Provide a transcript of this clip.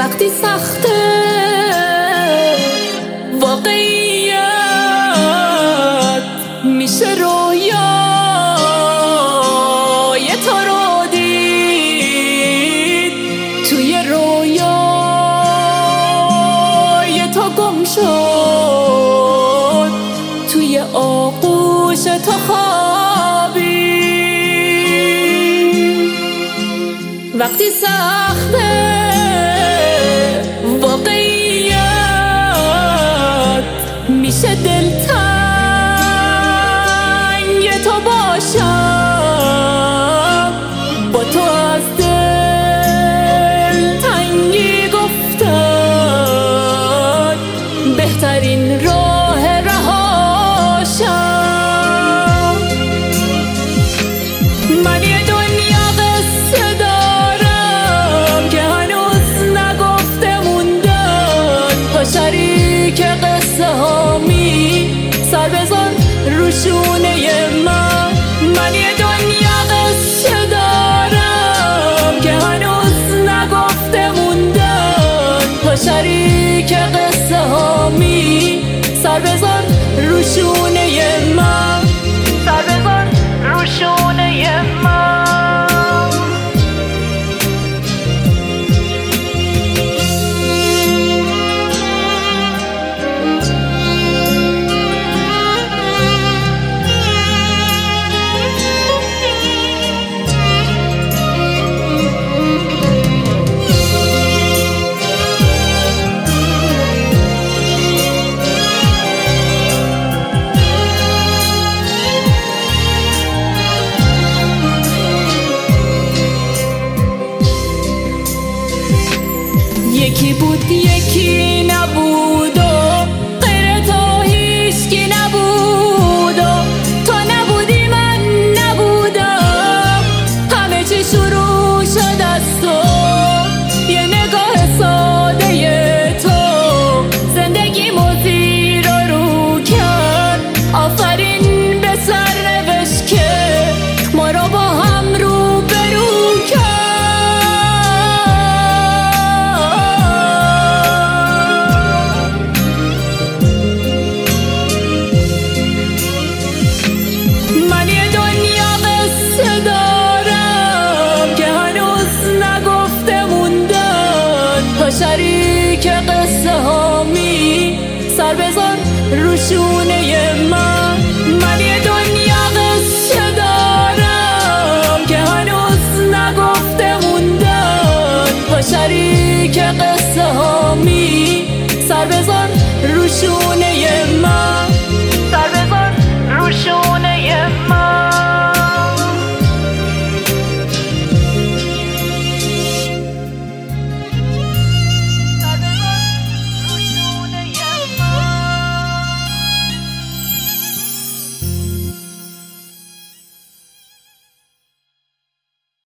وقتی سخته واقعیت میشه رویای تو رو دید، توی رویای تو گم شد، توی آغوش تو خوابید. وقتی سخته واقعیت میشه دلتنگ تو باشم، با تو از دلتنگی گفتن بهترین راه رهاشم. من یه دنیا قصه دارم که هنوز نگفته موندن، تا شریک قصه هامی سر بزن روشونه من. من یه دنیا قصه دارم که هنوز نگفته موندن، تا شریک قصه هامی سر بزن روشونه من، سر بزن روشونه من. یکی بود یکی نبود و غیر تو هیچکی نبود، و تو نبودی من نبودم، همه چی شروع شد از تو. یه نگاه ساده تو زندگیمو زیر و رو کرد، آفرین به سرنوشت که ما رو با هم رو برو کرد. شریک قصه هامی سر بزن روشونه من.